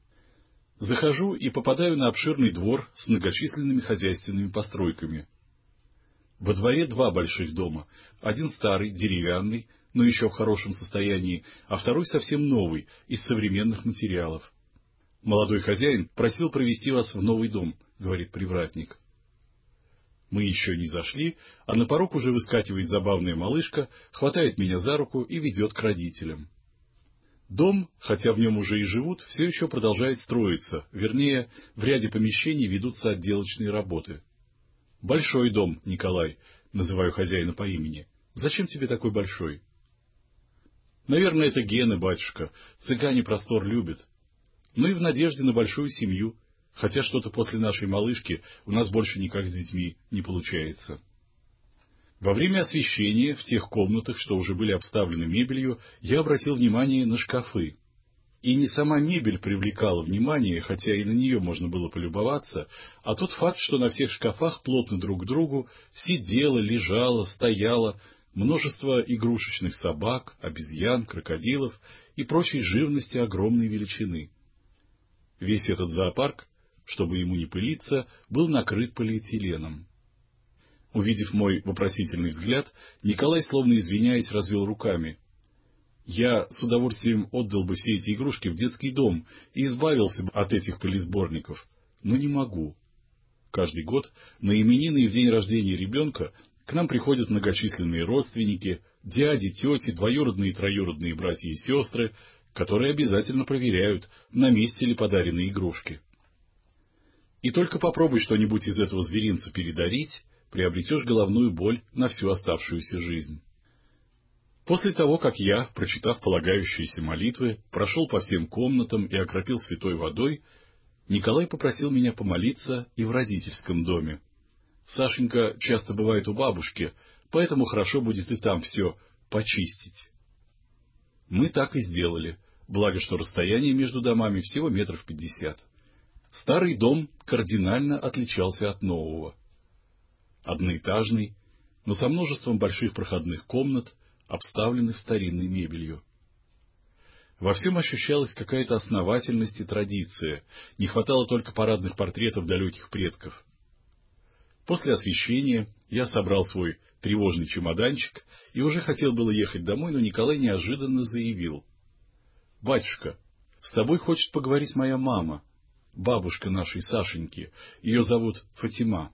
Захожу и попадаю на обширный двор с многочисленными хозяйственными постройками. Во дворе 2 больших дома. Один старый, деревянный, но еще в хорошем состоянии, а второй совсем новый, из современных материалов. «Молодой хозяин просил провести вас в новый дом», — говорит привратник. Мы еще не зашли, а на порог уже выскакивает забавная малышка, хватает меня за руку и ведет к родителям. Дом, хотя в нем уже и живут, все еще продолжает строиться, вернее, в ряде помещений ведутся отделочные работы. «Большой дом, Николай», — называю хозяина по имени. «Зачем тебе такой большой?» «Наверное, это гены, батюшка. Цыгане простор любят. Ну и в надежде на большую семью, хотя что-то после нашей малышки у нас больше никак с детьми не получается». Во время освещения в тех комнатах, что уже были обставлены мебелью, я обратил внимание на шкафы. И не сама мебель привлекала внимание, хотя и на нее можно было полюбоваться, а тот факт, что на всех шкафах плотно друг к другу сидела, лежала, стояла множество игрушечных собак, обезьян, крокодилов и прочей живности огромной величины. Весь этот зоопарк, чтобы ему не пылиться, был накрыт полиэтиленом. Увидев мой вопросительный взгляд, Николай, словно извиняясь, развел руками. Я с удовольствием отдал бы все эти игрушки в детский дом и избавился бы от этих пылесборников, но не могу. Каждый год на именины и в день рождения ребенка к нам приходят многочисленные родственники, дяди, тети, двоюродные и троюродные братья и сестры, которые обязательно проверяют, на месте ли подаренные игрушки. И только попробуй что-нибудь из этого зверинца передарить, приобретешь головную боль на всю оставшуюся жизнь. После того, как я, прочитав полагающиеся молитвы, прошел по всем комнатам и окропил святой водой, Николай попросил меня помолиться и в родительском доме. Сашенька часто бывает у бабушки, поэтому хорошо будет и там все почистить. Мы так и сделали, благо что расстояние между домами всего 50 метров. Старый дом кардинально отличался от нового. Одноэтажный, но со множеством больших проходных комнат, обставленных старинной мебелью. Во всем ощущалась какая-то основательность и традиция, не хватало только парадных портретов далеких предков. После освящения я собрал свой тревожный чемоданчик и уже хотел было ехать домой, но Николай неожиданно заявил. — Батюшка, с тобой хочет поговорить моя мама, бабушка нашей Сашеньки, ее зовут Фатима.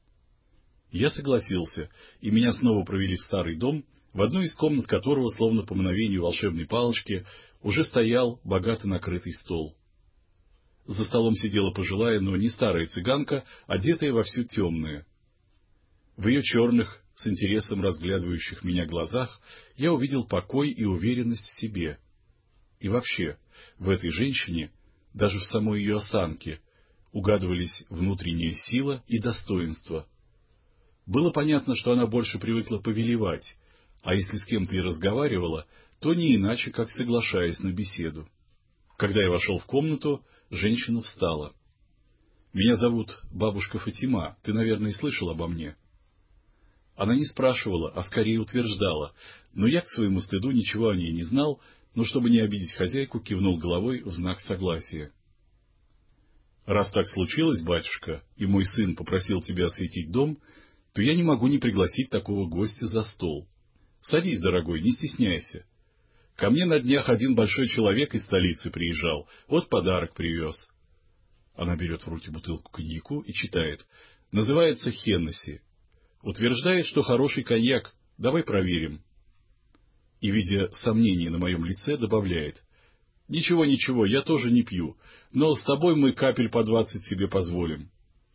Я согласился, и меня снова провели в старый дом, в одной из комнат которого, словно по мгновению волшебной палочки, уже стоял богато накрытый стол. За столом сидела пожилая, но не старая цыганка, одетая во всю темное. В ее черных, с интересом разглядывающих меня глазах, я увидел покой и уверенность в себе. И вообще, в этой женщине, даже в самой ее осанке, угадывались внутренняя сила и достоинство. Было понятно, что она больше привыкла повелевать, а если с кем-то и разговаривала, то не иначе, как соглашаясь на беседу. Когда я вошел в комнату, женщина встала. — Меня зовут бабушка Фатима, ты, наверное, слышал обо мне. Она не спрашивала, а скорее утверждала, но я к своему стыду ничего о ней не знал, но, чтобы не обидеть хозяйку, кивнул головой в знак согласия. — Раз так случилось, батюшка, и мой сын попросил тебя осветить дом, то я не могу не пригласить такого гостя за стол. Садись, дорогой, не стесняйся. Ко мне на днях один большой человек из столицы приезжал, вот подарок привез. Она берет в руки бутылку коньяку и читает. Называется Хеннесси. Утверждает, что хороший коньяк, давай проверим. И, видя сомнение на моем лице, добавляет. Ничего, ничего, я тоже не пью, но с тобой мы капель по 20 себе позволим.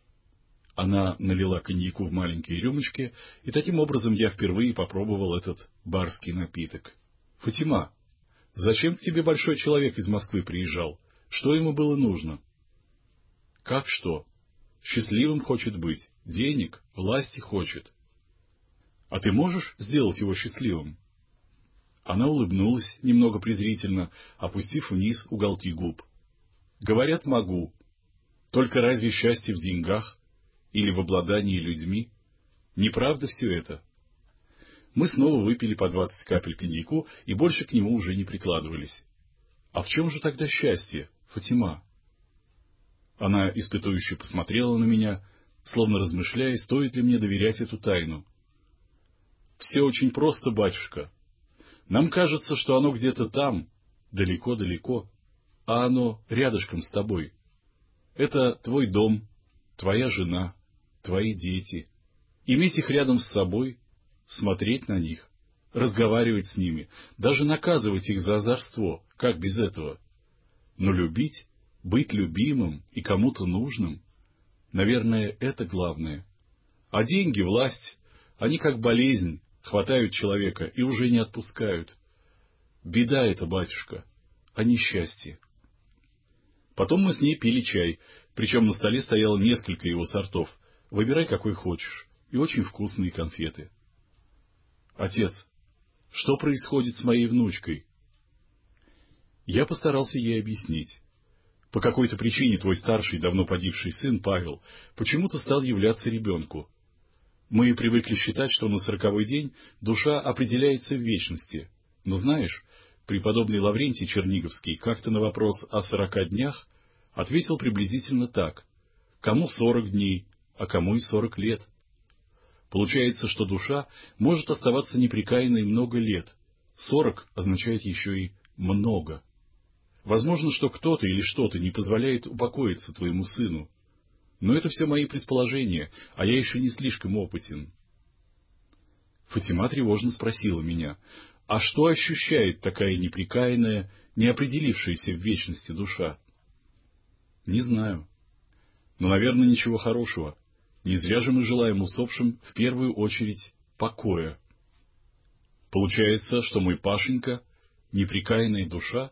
Она налила коньяку в маленькие рюмочки, и таким образом я впервые попробовал этот барский напиток. — Фатима, зачем к тебе большой человек из Москвы приезжал? Что ему было нужно? — Как что? Счастливым хочет быть, денег, власти хочет. — А ты можешь сделать его счастливым? Она улыбнулась немного презрительно, опустив вниз уголки губ. — Говорят, могу. Только разве счастье в деньгах? Или в обладании людьми? Неправда все это? Мы снова выпили по 20 капель коньяку и больше к нему уже не прикладывались. А в чем же тогда счастье, Фатима? Она испытующе посмотрела на меня, словно размышляя, стоит ли мне доверять эту тайну. Все очень просто, батюшка. Нам кажется, что оно где-то там, далеко-далеко, а оно рядышком с тобой. Это твой дом, твоя жена, твои дети. Иметь их рядом с собой, смотреть на них, разговаривать с ними, даже наказывать их за озорство, как без этого. Но любить, быть любимым и кому-то нужным, наверное, это главное. А деньги, власть, они как болезнь, хватают человека и уже не отпускают. Беда это, батюшка, а не счастье. Потом мы с ней пили чай, причем на столе стояло несколько его сортов. Выбирай, какой хочешь, и очень вкусные конфеты. Отец, что происходит с моей внучкой? Я постарался ей объяснить. По какой-то причине твой старший, давно погибший сын, Павел, почему-то стал являться ребенку. Мы привыкли считать, что на 40-й день душа определяется в вечности. Но знаешь, преподобный Лаврентий Черниговский как-то на вопрос о 40 днях ответил приблизительно так: кому 40 дней, а кому и 40 лет. Получается, что душа может оставаться непрекаянной много лет. 40 означает еще и много. Возможно, что кто-то или что-то не позволяет упокоиться твоему сыну. Но это все мои предположения, а я еще не слишком опытен. Фатима тревожно спросила меня: а что ощущает такая непрекаянная, неопределившаяся в вечности душа? Не знаю. Но, наверное, ничего хорошего. Не зря же мы желаем усопшим в первую очередь покоя. Получается, что мой Пашенька — непрекаянная душа?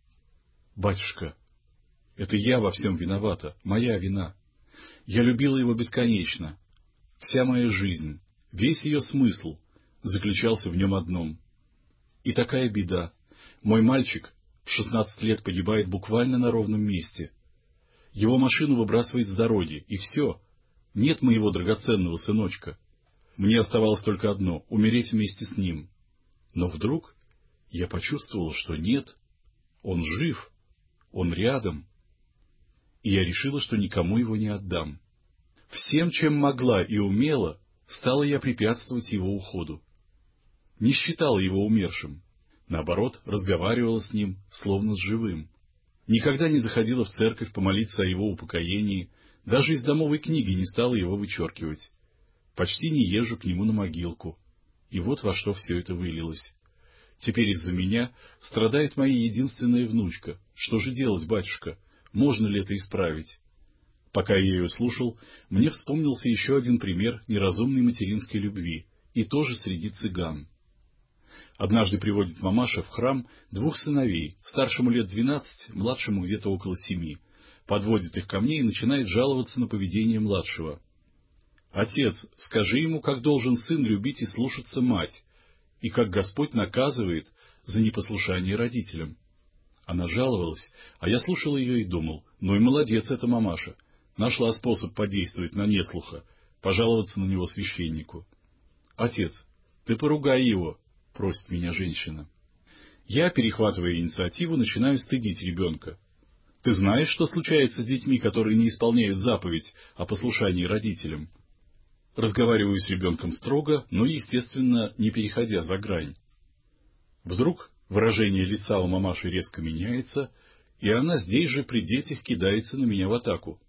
Батюшка, это я во всем виновата, моя вина. Я любила его бесконечно. Вся моя жизнь, весь ее смысл заключался в нем одном. И такая беда. Мой мальчик в 16 лет погибает буквально на ровном месте. Его машину выбрасывает с дороги, и все. Нет моего драгоценного сыночка. Мне оставалось только одно — умереть вместе с ним. Но вдруг я почувствовал, что нет. Он жив, он рядом. И я решила, что никому его не отдам. Всем, чем могла и умела, стала я препятствовать его уходу. Не считала его умершим. Наоборот, разговаривала с ним, словно с живым. Никогда не заходила в церковь помолиться о его упокоении, даже из домовой книги не стала его вычеркивать. Почти не езжу к нему на могилку. И вот во что все это вылилось. Теперь из-за меня страдает моя единственная внучка. Что же делать, батюшка? Можно ли это исправить? Пока я ее слушал, мне вспомнился еще один пример неразумной материнской любви, и тоже среди цыган. Однажды приводит мамаша в храм 2 сыновей, старшему лет 12, младшему где-то около 7. Подводит их ко мне и начинает жаловаться на поведение младшего. «Отец, скажи ему, как должен сын любить и слушаться мать, и как Господь наказывает за непослушание родителям». Она жаловалась, а я слушал ее и думал: ну и молодец эта мамаша, нашла способ подействовать на неслуха, пожаловаться на него священнику. «Отец, ты поругай его», — просит меня женщина. Я, перехватывая инициативу, начинаю стыдить ребенка. «Ты знаешь, что случается с детьми, которые не исполняют заповедь о послушании родителям?» Разговариваю с ребенком строго, но, естественно, не переходя за грань. Вдруг выражение лица у мамаши резко меняется, и она здесь же при детях кидается на меня в атаку.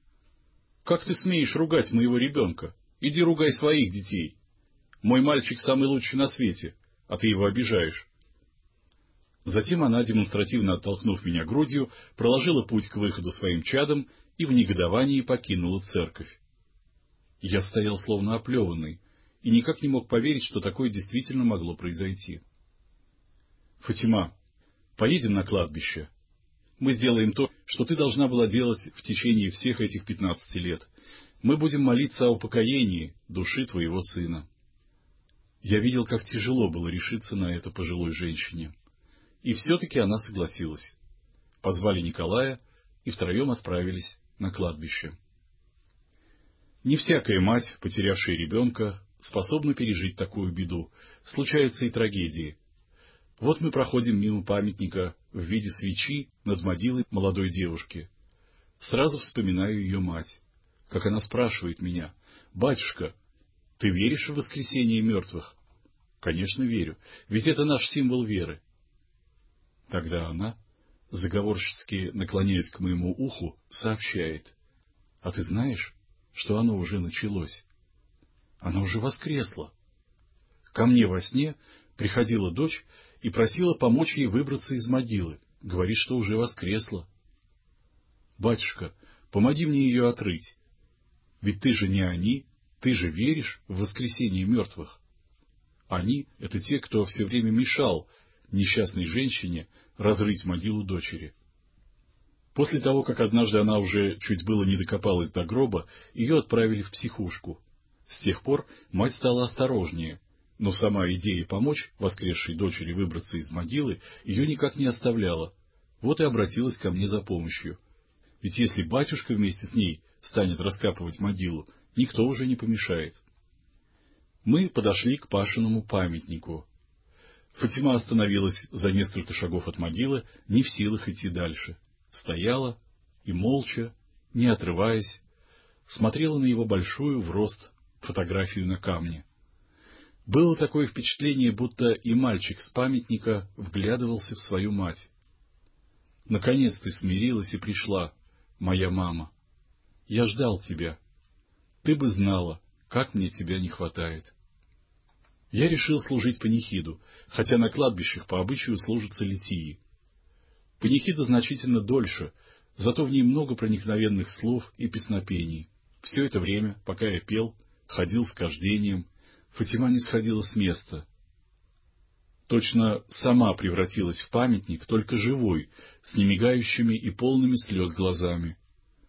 «Как ты смеешь ругать моего ребенка? Иди ругай своих детей. Мой мальчик самый лучший на свете, а ты его обижаешь». Затем она, демонстративно оттолкнув меня грудью, проложила путь к выходу своим чадом и в негодовании покинула церковь. Я стоял словно оплеванный и никак не мог поверить, что такое действительно могло произойти. «Фатима, поедем на кладбище. Мы сделаем то, что ты должна была делать в течение всех этих 15 лет. Мы будем молиться о упокоении души твоего сына». Я видел, как тяжело было решиться на это пожилой женщине. И все-таки она согласилась. Позвали Николая и втроем отправились на кладбище. Не всякая мать, потерявшая ребенка, способна пережить такую беду. Случаются и трагедии. Вот мы проходим мимо памятника в виде свечи над могилой молодой девушки. Сразу вспоминаю ее мать, как она спрашивает меня: «Батюшка, ты веришь в воскресение мертвых?» «Конечно, верю, ведь это наш символ веры». Тогда она, заговорщицки наклоняясь к моему уху, сообщает: «А ты знаешь, что оно уже началось? Она уже воскресла. Ко мне во сне приходила дочь и просила помочь ей выбраться из могилы. Говорит, что уже воскресла. Батюшка, помоги мне ее отрыть. Ведь ты же не они, ты же веришь в воскресение мертвых». Они — это те, кто все время мешал несчастной женщине разрыть могилу дочери. После того, как однажды она уже чуть было не докопалась до гроба, ее отправили в психушку. С тех пор мать стала осторожнее, но сама идея помочь воскресшей дочери выбраться из могилы ее никак не оставляла. Вот и обратилась ко мне за помощью. Ведь если батюшка вместе с ней станет раскапывать могилу, никто уже не помешает. Мы подошли к Пашиному памятнику. Фатима остановилась за несколько шагов от могилы, не в силах идти дальше. Стояла и молча, не отрываясь, смотрела на его большую в рост фотографию на камне. Было такое впечатление, будто и мальчик с памятника вглядывался в свою мать. «Наконец ты смирилась и пришла, моя мама. Я ждал тебя. Ты бы знала, как мне тебя не хватает». Я решил служить панихиду, хотя на кладбищах по обычаю служатся литии. Панихида значительно дольше, зато в ней много проникновенных слов и песнопений. Все это время, пока я пел, ходил с кождением, Фатима не сходила с места. Точно сама превратилась в памятник, только живой, с немигающими и полными слез глазами.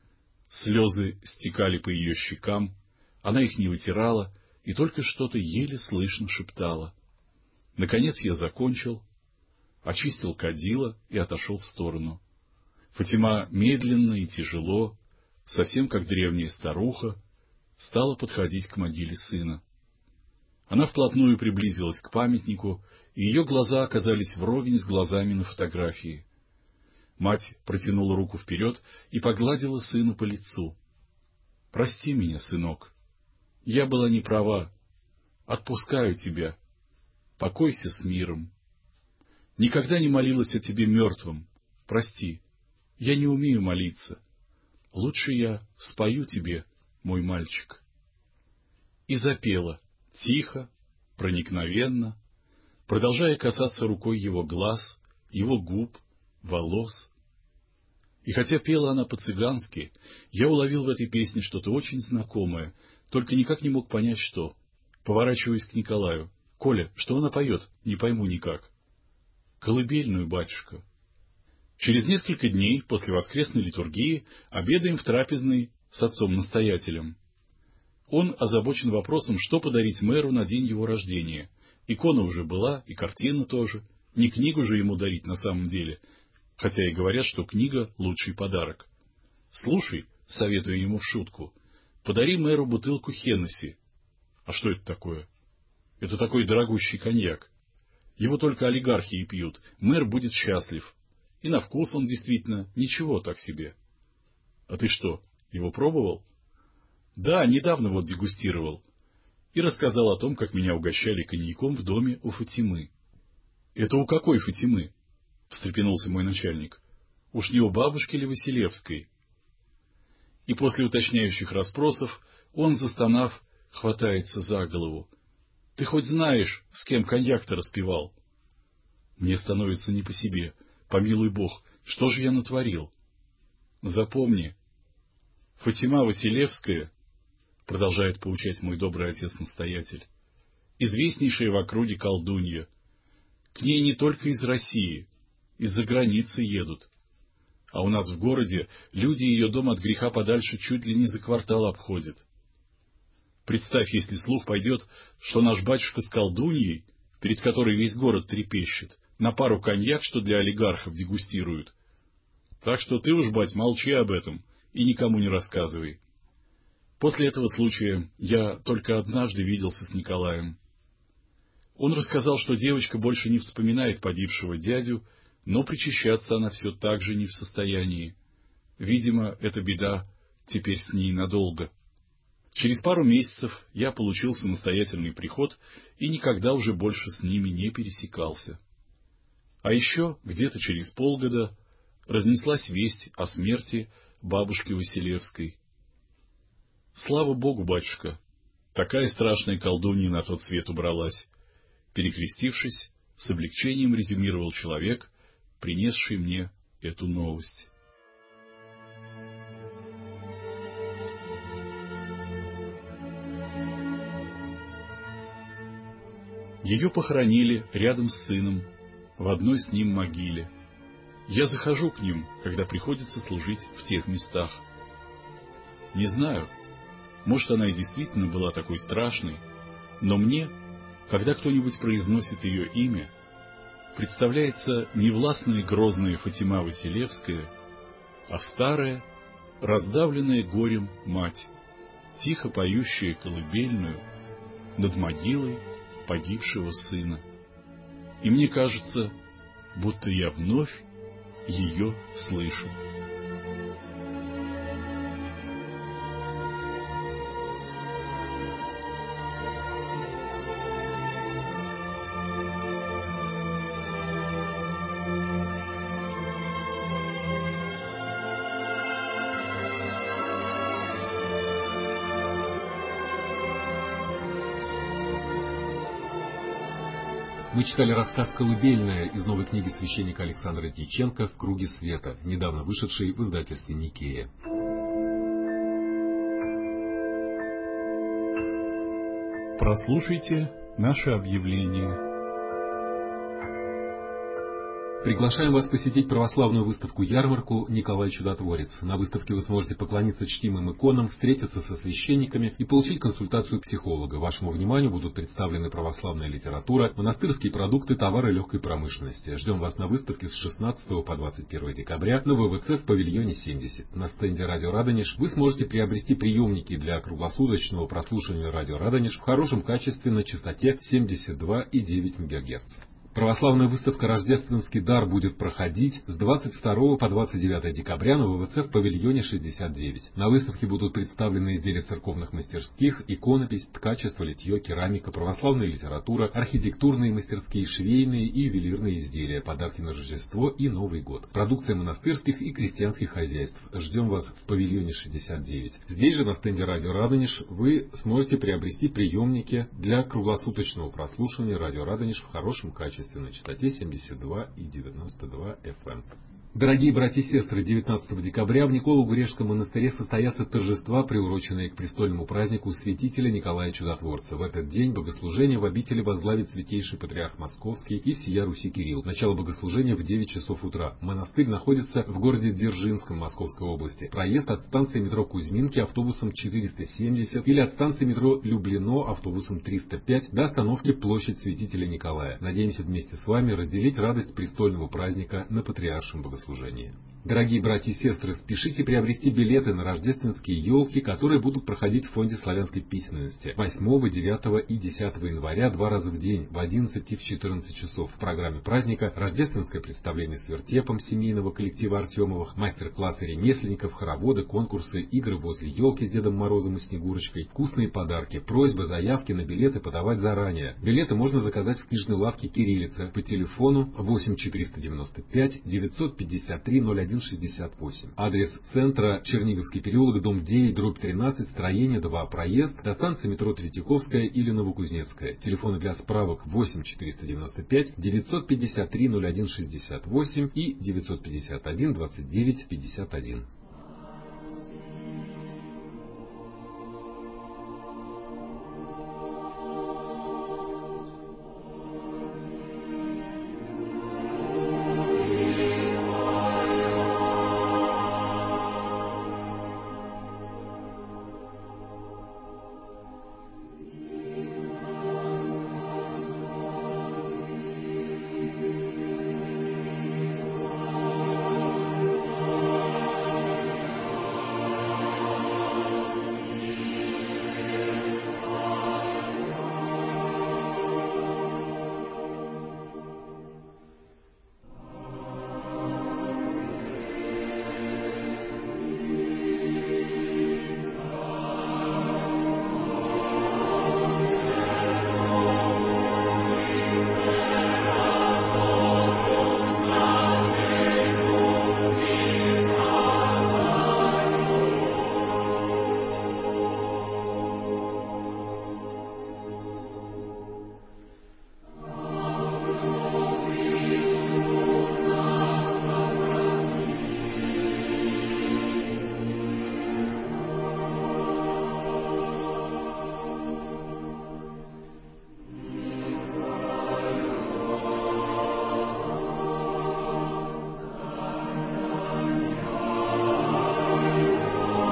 Слезы стекали по ее щекам, она их не вытирала и только что-то еле слышно шептала. Наконец я закончил, очистил кадила и отошел в сторону. Фатима медленно и тяжело, совсем как древняя старуха, стала подходить к могиле сына. Она вплотную приблизилась к памятнику, и ее глаза оказались вровень с глазами на фотографии. Мать протянула руку вперед и погладила сына по лицу. — Прости меня, сынок. Я была не права. Отпускаю тебя. Покойся с миром. Никогда не молилась о тебе мертвым. Прости, я не умею молиться. Лучше я спою тебе, мой мальчик. И запела, тихо, проникновенно, продолжая касаться рукой его глаз, его губ, волос. И хотя пела она по-цыгански, я уловил в этой песне что-то очень знакомое, только никак не мог понять, что. Поворачиваясь к Николаю. — Коля, что она поет? Не пойму никак. — Колыбельную, батюшка. Через несколько дней после воскресной литургии обедаем в трапезной с отцом-настоятелем. Он озабочен вопросом, что подарить мэру на день его рождения. Икона уже была, и картина тоже. Не книгу же ему дарить на самом деле, хотя и говорят, что книга — лучший подарок. Слушай, советую ему в шутку, подари мэру бутылку Хеннесси. А что это такое? Это такой дорогущий коньяк. Его только олигархи и пьют, мэр будет счастлив. И на вкус он действительно ничего так себе. А ты что, его пробовал? Да, недавно вот дегустировал. И рассказал о том, как меня угощали коньяком в доме у Фатимы. Это у какой Фатимы? Встрепенулся мой начальник. Уж не у бабушки ли Василевской? И после уточняющих расспросов он, застонав, хватается за голову. Ты хоть знаешь, с кем коньяк-то распивал? Мне становится не по себе. Помилуй Бог, что же я натворил? Запомни, Фатима Василевская, продолжает поучать мой добрый отец-настоятель, известнейшая в округе колдунья. К ней не только из России, из-за границы едут. А у нас в городе люди ее дом от греха подальше чуть ли не за квартал обходят. Представь, если слух пойдет, что наш батюшка с колдуньей, перед которой весь город трепещет, на пару коньяк, что для олигархов дегустируют. Так что ты уж, бать, молчи об этом и никому не рассказывай. После этого случая я только однажды виделся с Николаем. Он рассказал, что девочка больше не вспоминает погибшего дядю, но причащаться она все так же не в состоянии. Видимо, эта беда теперь с ней надолго. Через пару месяцев я получил самостоятельный приход и никогда уже больше с ними не пересекался. А еще где-то через полгода разнеслась весть о смерти бабушки Василевской. Слава Богу, батюшка, такая страшная колдунья на тот свет убралась. Перекрестившись, с облегчением резюмировал человек, принесший мне эту новость. Ее похоронили рядом с сыном, в одной с ним могиле. Я захожу к ним, когда приходится служить в тех местах. Не знаю, может, она и действительно была такой страшной, но мне, когда кто-нибудь произносит ее имя, представляется не властная и грозная Фатима Василевская, а старая, раздавленная горем мать, тихо поющая колыбельную, над могилой погибшего сына. И мне кажется, будто я вновь ее слышу. Мы читали рассказ «Колыбельная» из новой книги священника Александра Дьяченко «В круге света», недавно вышедшей в издательстве «Никея». Прослушайте наше объявление. Приглашаем вас посетить православную выставку-ярмарку «Николай Чудотворец». На выставке вы сможете поклониться чтимым иконам, встретиться со священниками и получить консультацию психолога. Вашему вниманию будут представлены православная литература, монастырские продукты, товары легкой промышленности. Ждем вас на выставке с 16 по 21 декабря на ВВЦ в павильоне 70. На стенде «Радио Радонеж» вы сможете приобрести приемники для круглосуточного прослушивания «Радио Радонеж» в хорошем качестве на частоте 72,9 МГц. Православная выставка «Рождественский дар» будет проходить с 22 по 29 декабря на ВВЦ в павильоне 69. На выставке будут представлены изделия церковных мастерских, иконопись, ткачество, литье, керамика, православная литература, архитектурные мастерские, швейные и ювелирные изделия, подарки на Рождество и Новый год, продукция монастырских и крестьянских хозяйств. Ждем вас в павильоне 69. Здесь же на стенде «Радио Радонеж» вы сможете приобрести приемники для круглосуточного прослушивания «Радио Радонеж» в хорошем качестве на частоте 72,92 FM. Дорогие братья и сестры, 19 декабря в Николо-Гурешском монастыре состоятся торжества, приуроченные к престольному празднику святителя Николая Чудотворца. В этот день богослужение в обители возглавит святейший патриарх Московский и всея Руси Кирилл. Начало богослужения в 9 часов утра. Монастырь находится в городе Дзержинском Московской области. Проезд от станции метро Кузьминки автобусом 470 или от станции метро Люблино автобусом 305 до остановки Площадь святителя Николая. Надеемся вместе с вами разделить радость престольного праздника на патриаршем богослужении. Дорогие братья и сестры, спешите приобрести билеты на рождественские елки, которые будут проходить в Фонде славянской письменности 8, 9 и 10 января 2 раза в день в 11 и в 14 часов. В программе праздника рождественское представление с вертепом семейного коллектива Артемовых, мастер-классы ремесленников, хороводы, конкурсы, игры возле елки с Дедом Морозом и Снегурочкой, вкусные подарки, просьбы, заявки на билеты подавать заранее. Билеты можно заказать в книжной лавке «Кириллица» по телефону 8 495 953 01 68. Адрес центра: Черниговский переулок, дом 9, дробь 13, строение 2, проезд до станции метро Третьяковская или Новокузнецкая. Телефоны для справок 8 495 953 01 68 и 951 29 51.